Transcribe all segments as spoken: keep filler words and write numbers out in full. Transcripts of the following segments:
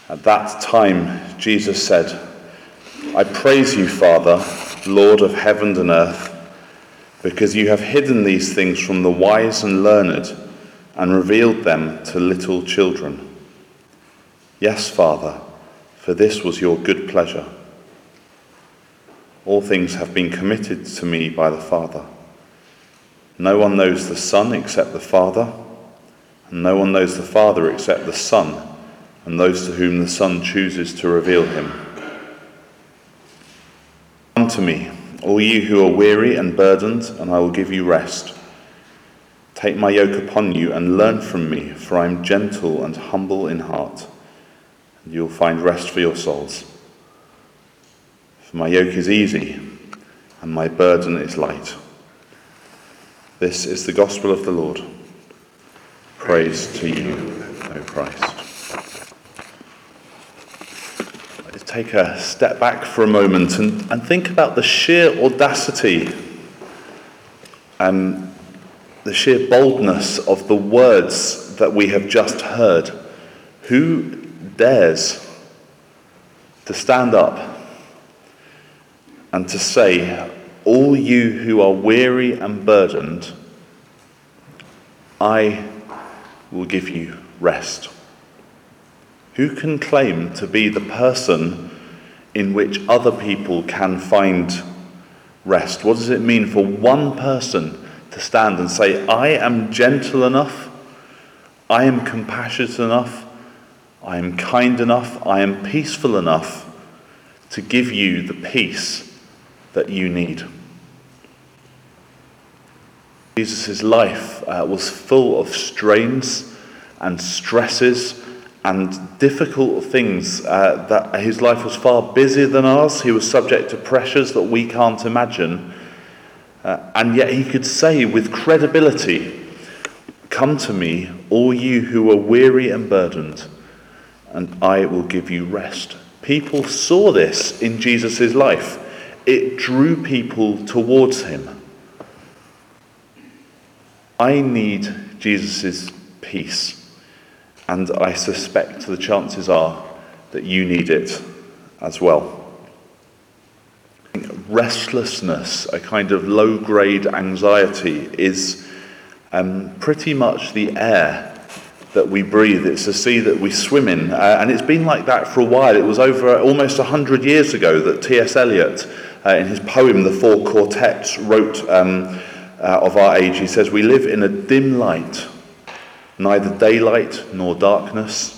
At that time, Jesus said, "I praise you, Father, Lord of heaven and earth, because you have hidden these things from the wise and learned and revealed them to little children. Yes, Father, for this was your good pleasure. All things have been committed to me by the Father. No one knows the Son except the Father, and no one knows the Father except the Son, and those to whom the Son chooses to reveal him. Come to me, all you who are weary and burdened, and I will give you rest. Take my yoke upon you and learn from me, for I am gentle and humble in heart, and you will find rest for your souls. For my yoke is easy, and my burden is light." This is the gospel of the Lord. Praise to you, O Christ. Let's take a step back for a moment and, and think about the sheer audacity and the sheer boldness of the words that we have just heard. Who dares to stand up and to say, "All you who are weary and burdened, I will give you rest"? Who can claim to be the person in which other people can find rest? What does it mean for one person to stand and say, "I am gentle enough, I am compassionate enough, I am kind enough, I am peaceful enough to give you the peace that you need"? Jesus' life uh, was full of strains and stresses and difficult things. Uh, that his life was far busier than ours. He was subject to pressures that we can't imagine. Uh, and yet he could say with credibility, "Come to me, all you who are weary and burdened, and I will give you rest." People saw this in Jesus' life. It drew people towards him. I need Jesus' peace, and I suspect the chances are that you need it as well. Restlessness, a kind of low-grade anxiety, is um, pretty much the air that we breathe. It's the sea that we swim in, uh, and it's been like that for a while. It was over almost one hundred years ago that T S Eliot, uh, in his poem The Four Quartets, wrote um, uh, of our age. He says, "We live in a dim light, neither daylight nor darkness,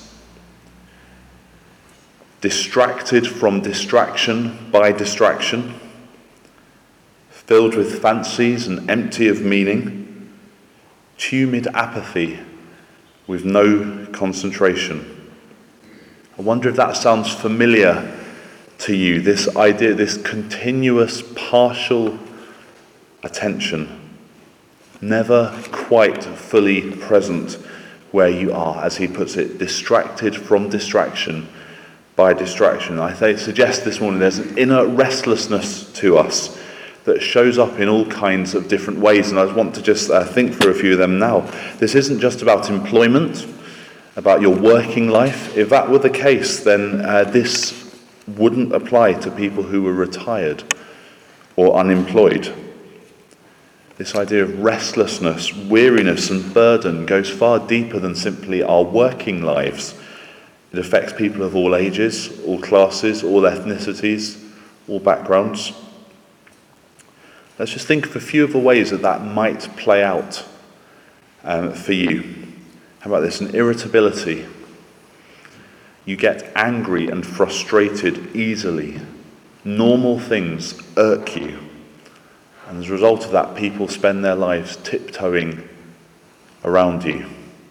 distracted from distraction by distraction, filled with fancies and empty of meaning, tumid apathy with no concentration." I wonder if that sounds familiar to you, this idea, this continuous partial attention, never quite fully present where you are, as he puts it, distracted from distraction by distraction. I th- suggest this morning there's an inner restlessness to us that shows up in all kinds of different ways, and I want to just uh, think through a few of them now. This isn't just about employment, about your working life. If that were the case, then uh, this wouldn't apply to people who were retired or unemployed. This idea of restlessness, weariness and burden goes far deeper than simply our working lives. It affects people of all ages, all classes, all ethnicities, all backgrounds. Let's just think of a few of the ways that that might play out um, for you. How about this? An irritability. You get angry and frustrated easily. Normal things irk you. And as a result of that, people spend their lives tiptoeing around you.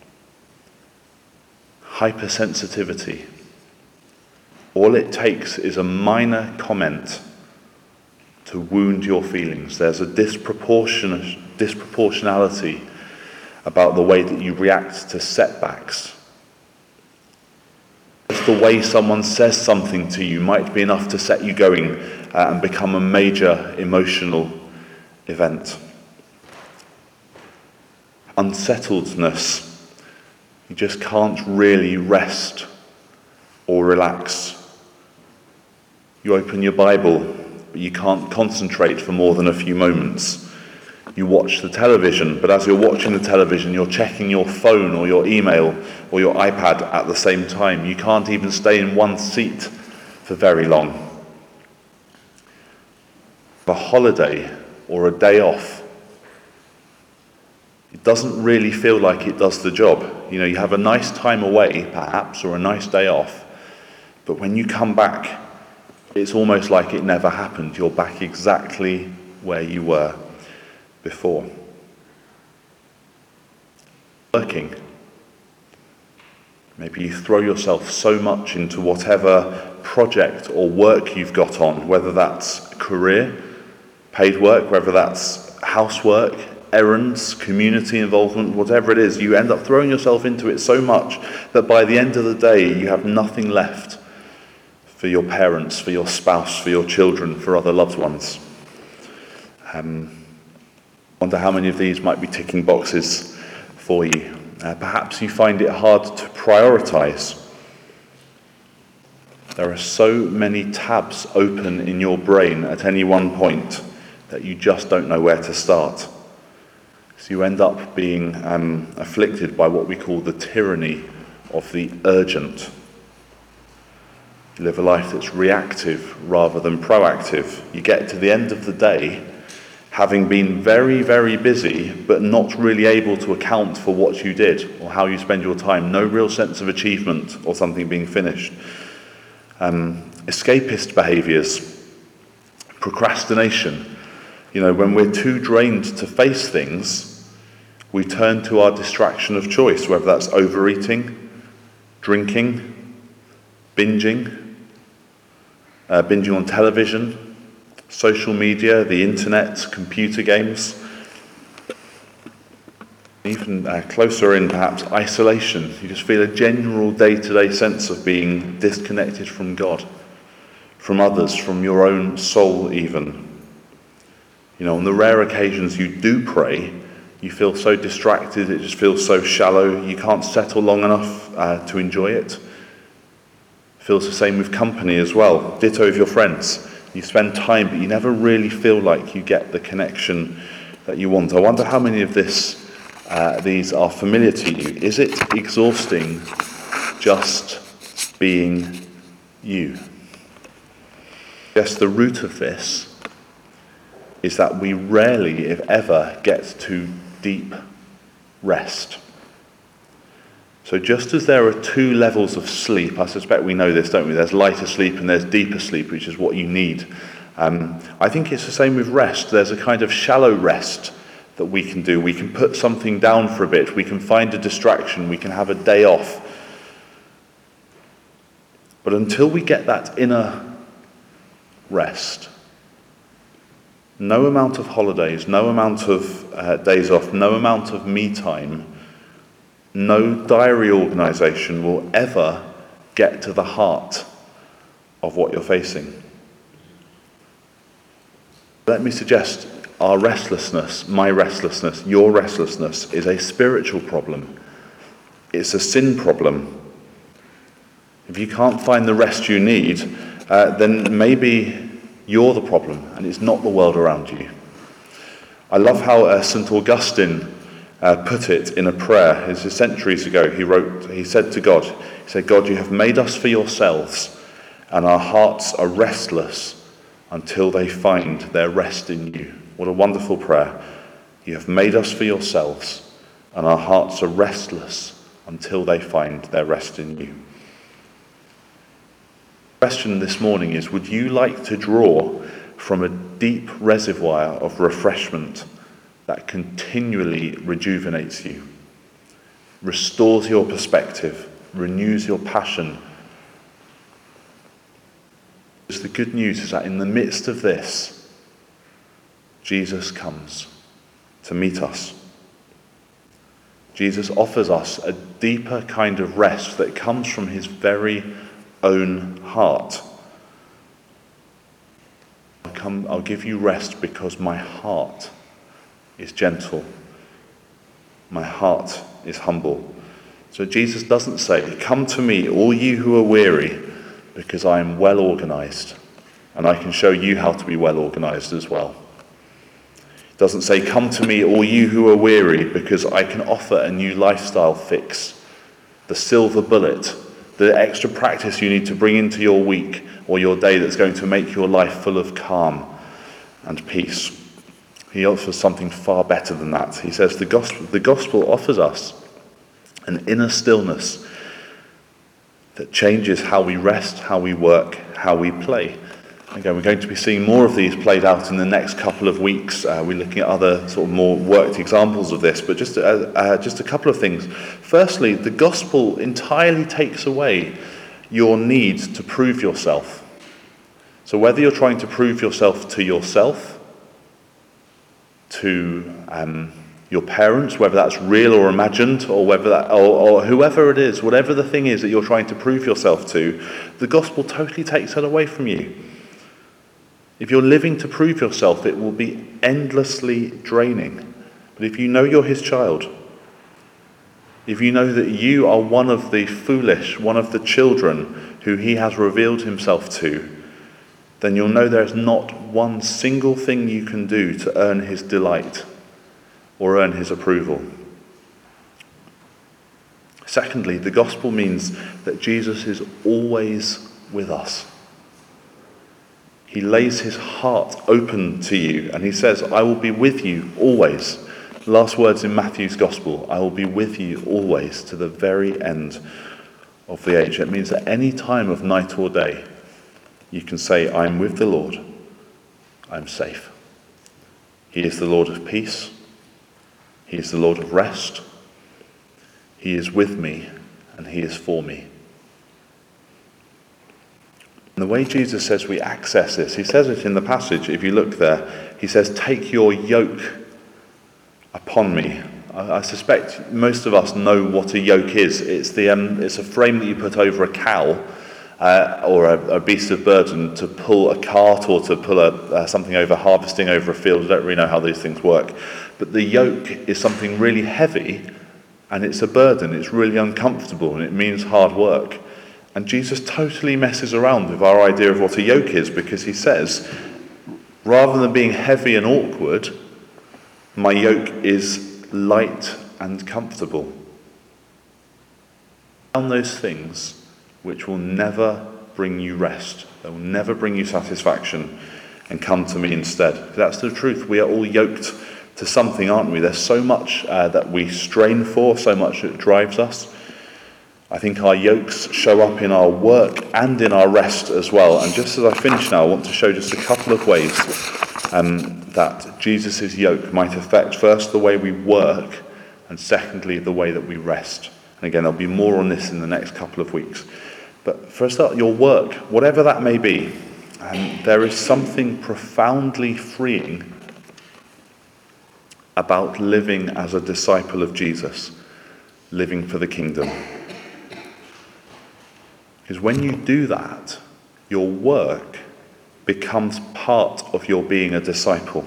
Hypersensitivity. All it takes is a minor comment to wound your feelings. There's a disproportionate disproportionality about the way that you react to setbacks. Just the way someone says something to you might be enough to set you going uh, and become a major emotional event. Unsettledness. You just can't really rest or relax. You open your Bible, but you can't concentrate for more than a few moments. You watch the television, but as you're watching the television, you're checking your phone or your email or your iPad at the same time. You can't even stay in one seat for very long. A holiday or a day off, it doesn't really feel like it does the job. You know, you have a nice time away, perhaps, or a nice day off, but when you come back, it's almost like it never happened. You're back exactly where you were before. Working. Maybe you throw yourself so much into whatever project or work you've got on, whether that's career, paid work, whether that's housework, errands, community involvement, whatever it is, you end up throwing yourself into it so much that by the end of the day you have nothing left for your parents, for your spouse, for your children, for other loved ones. Um, I wonder how many of these might be ticking boxes for you. Uh, perhaps you find it hard to prioritise. There are so many tabs open in your brain at any one point that you just don't know where to start. So you end up being um, afflicted by what we call the tyranny of the urgent. You live a life that's reactive rather than proactive. You get to the end of the day having been very, very busy, but not really able to account for what you did or how you spend your time. No real sense of achievement or something being finished. Um, escapist behaviours, procrastination. You know, when we're too drained to face things, we turn to our distraction of choice, whether that's overeating, drinking, binging, uh, binging on television, social media, the internet, computer games. Even uh, closer in, perhaps, isolation. You just feel a general day-to-day sense of being disconnected from God, from others, from your own soul even. You know, on the rare occasions you do pray, you feel so distracted, it just feels so shallow, you can't settle long enough uh, to enjoy it. Feels the same with company as well. Ditto with your friends. You spend time, but you never really feel like you get the connection that you want. I wonder how many of this, uh, these are familiar to you. Is it exhausting just being you? Yes, the root of this is that we rarely, if ever, get to deep rest. So just as there are two levels of sleep, I suspect we know this, don't we? There's lighter sleep and there's deeper sleep, which is what you need. Um, I think it's the same with rest. There's a kind of shallow rest that we can do. We can put something down for a bit. We can find a distraction. We can have a day off. But until we get that inner rest, no amount of holidays, no amount of uh, days off, no amount of me time, no diary organisation will ever get to the heart of what you're facing. Let me suggest our restlessness, my restlessness, your restlessness is a spiritual problem. It's a sin problem. If you can't find the rest you need, uh, then maybe you're the problem and it's not the world around you. I love how uh, Saint Augustine uh, put it in a prayer. It's centuries ago. He wrote, he said to God, he said, God, you have made us for yourselves and our hearts are restless until they find their rest in you. What a wonderful prayer. You have made us for yourselves and our hearts are restless until they find their rest in you. The question this morning is, would you like to draw from a deep reservoir of refreshment that continually rejuvenates you, restores your perspective, renews your passion? Because the good news is that in the midst of this, Jesus comes to meet us. Jesus offers us a deeper kind of rest that comes from his very own heart. I'll come, I'll give you rest because my heart is gentle. My heart is humble. So Jesus doesn't say, come to me, all you who are weary because I am well organised, and I can show you how to be well organised as well. It doesn't say, come to me, all you who are weary, because I can offer a new lifestyle fix, the silver bullet, the extra practice you need to bring into your week or your day that's going to make your life full of calm and peace. He offers something far better than that. He says the gospel, the gospel offers us an inner stillness that changes how we rest, how we work, how we play. Again, we're going to be seeing more of these played out in the next couple of weeks. Uh, we're looking at other sort of more worked examples of this, but just, uh, uh, just a couple of things. Firstly, the gospel entirely takes away your need to prove yourself. So whether you're trying to prove yourself to yourself, to um, your parents, whether that's real or imagined, or whether that, or, or whoever it is, whatever the thing is that you're trying to prove yourself to, the gospel totally takes that away from you. If you're living to prove yourself, it will be endlessly draining. But if you know you're his child, if you know that you are one of the foolish, one of the children who he has revealed himself to, then you'll know there's not one single thing you can do to earn his delight or earn his approval. Secondly, the gospel means that Jesus is always with us. He lays his heart open to you and he says, I will be with you always. Last words in Matthew's gospel, I will be with you always to the very end of the age. It means that any time of night or day, you can say, I'm with the Lord, I'm safe. He is the Lord of peace. He is the Lord of rest. He is with me and he is for me. And the way Jesus says we access this, he says it in the passage, if you look there, he says, take your yoke upon me. I, I suspect most of us know what a yoke is. It's, the, um, it's a frame that you put over a cow, Uh, or a, a beast of burden to pull a cart or to pull a, uh, something over, harvesting over a field. I don't really know how these things work. But the yoke is something really heavy and it's a burden. It's really uncomfortable and it means hard work. And Jesus totally messes around with our idea of what a yoke is, because he says, rather than being heavy and awkward, my yoke is light and comfortable. On those things which will never bring you rest. They will never bring you satisfaction, and come to me instead. That's the truth. We are all yoked to something, aren't we? There's so much uh, that we strain for, so much that drives us. I think our yokes show up in our work and in our rest as well. And just as I finish now, I want to show just a couple of ways um, that Jesus' yoke might affect, first, the way we work, and secondly, the way that we rest. And again, there'll be more on this in the next couple of weeks. But for a start, your work, whatever that may be, um, there is something profoundly freeing about living as a disciple of Jesus, living for the kingdom. Because when you do that, your work becomes part of your being a disciple.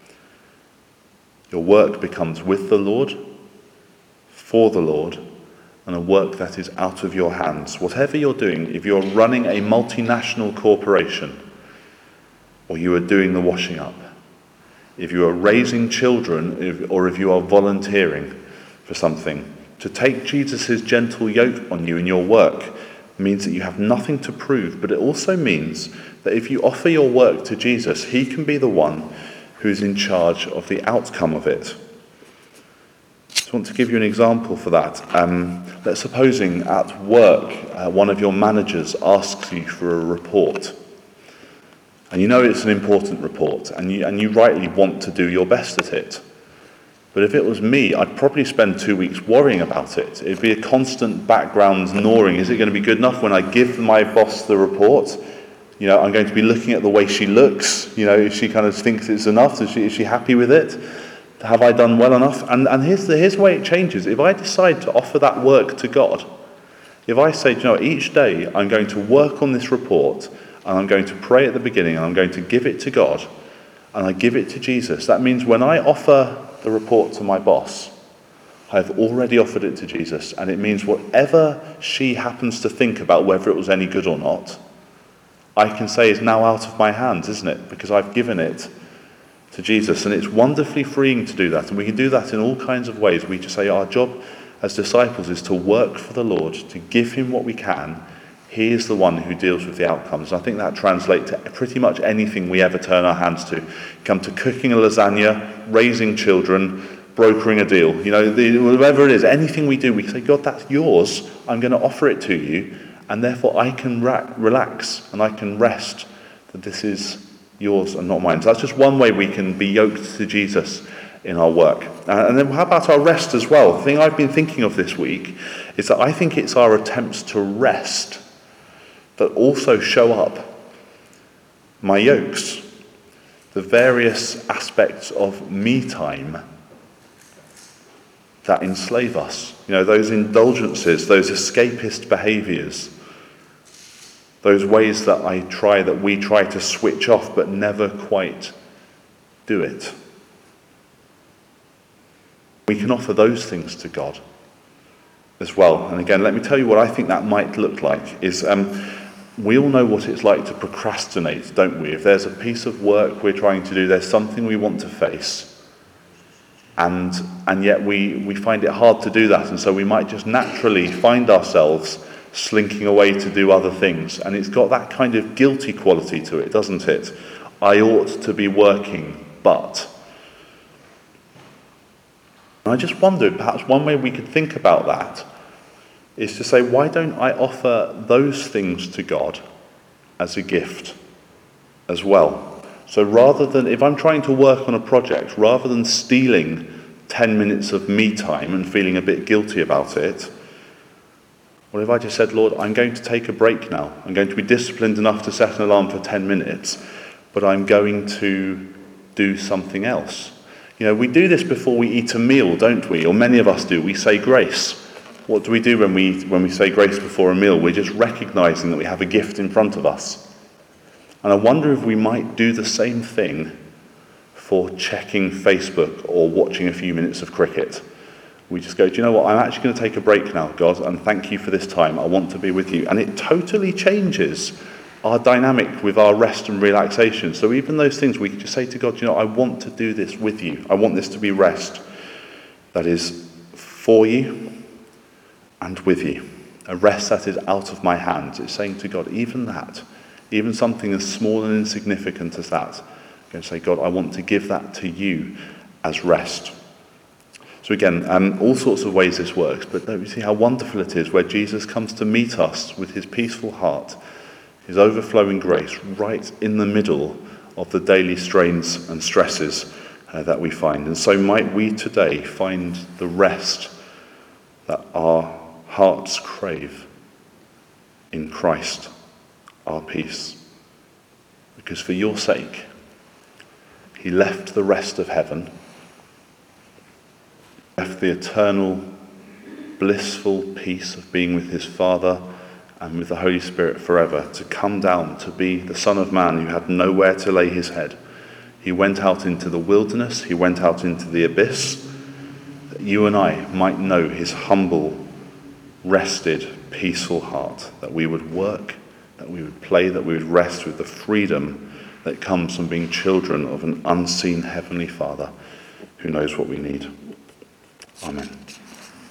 Your work becomes with the Lord, for the Lord, and a work that is out of your hands. Whatever you're doing, if you're running a multinational corporation, or you are doing the washing up, if you are raising children, if, or if you are volunteering for something, to take Jesus' gentle yoke on you in your work means that you have nothing to prove, but it also means that if you offer your work to Jesus, he can be the one who's in charge of the outcome of it. I want to give you an example for that. Um, let's supposing at work, uh, one of your managers asks you for a report. And you know it's an important report, and you, and you rightly want to do your best at it. But if it was me, I'd probably spend two weeks worrying about it. It'd be a constant background gnawing. Is it going to be good enough when I give my boss the report? You know, I'm going to be looking at the way she looks. You know, if she kind of thinks it's enough, is she, is she happy with it? Have I done well enough? And, and here's the here's the way it changes. If I decide to offer that work to God, if I say, you know, each day I'm going to work on this report, and I'm going to pray at the beginning, and I'm going to give it to God, and I give it to Jesus, that means when I offer the report to my boss, I've already offered it to Jesus, and it means whatever she happens to think about whether it was any good or not, I can say is now out of my hands, isn't it? Because I've given it to Jesus. And it's wonderfully freeing to do that. And we can do that in all kinds of ways. We just say our job as disciples is to work for the Lord, to give him what we can. He is the one who deals with the outcomes. And I think that translates to pretty much anything we ever turn our hands to. Come to cooking a lasagna, raising children, brokering a deal. You know, the, whatever it is, anything we do, we say, God, that's yours. I'm going to offer it to you. And therefore I can ra- relax and I can rest that this is yours and not mine. So that's just one way we can be yoked to Jesus in our work. Uh, and then how about our rest as well? The thing I've been thinking of this week is that I think it's our attempts to rest that also show up my yokes, the various aspects of me time that enslave us. You know, those indulgences, those escapist behaviours, those ways that I try, that we try to switch off but never quite do it. We can offer those things to God as well. And again, let me tell you what I think that might look like is um, we all know what it's like to procrastinate, don't we? If there's a piece of work we're trying to do, there's something we want to face, and and yet we, we find it hard to do that, and so we might just naturally find ourselves slinking away to do other things. And it's got that kind of guilty quality to it, doesn't it? I ought to be working, but... And I just wondered, perhaps one way we could think about that is to say, why don't I offer those things to God as a gift as well? So rather than, if I'm trying to work on a project, rather than stealing ten minutes of me time and feeling a bit guilty about it, what if I just said, Lord, I'm going to take a break now. I'm going to be disciplined enough to set an alarm for ten minutes, but I'm going to do something else. You know, we do this before we eat a meal, don't we? Or many of us do. We say grace. What do we do when we when we say grace before a meal? We're just recognizing that we have a gift in front of us. And I wonder if we might do the same thing for checking Facebook or watching a few minutes of cricket. We just go, do you know what? I'm actually going to take a break now, God, and thank you for this time. I want to be with you. And it totally changes our dynamic with our rest and relaxation. So even those things, we can just say to God, you know, I want to do this with you. I want this to be rest that is for you and with you. A rest that is out of my hands. It's saying to God, even that, even something as small and insignificant as that, I'm going to say, God, I want to give that to you as rest. So again, um, all sorts of ways this works, but don't you see how wonderful it is where Jesus comes to meet us with his peaceful heart, his overflowing grace, right in the middle of the daily strains and stresses uh, that we find. And so might we today find the rest that our hearts crave in Christ, our peace. Because for your sake, he left the rest of heaven, left the eternal, blissful peace of being with his Father and with the Holy Spirit forever, to come down to be the Son of Man who had nowhere to lay his head. He went out into the wilderness, he went out into the abyss, that you and I might know his humble, rested, peaceful heart, that we would work, that we would play, that we would rest with the freedom that comes from being children of an unseen Heavenly Father who knows what we need. Amen.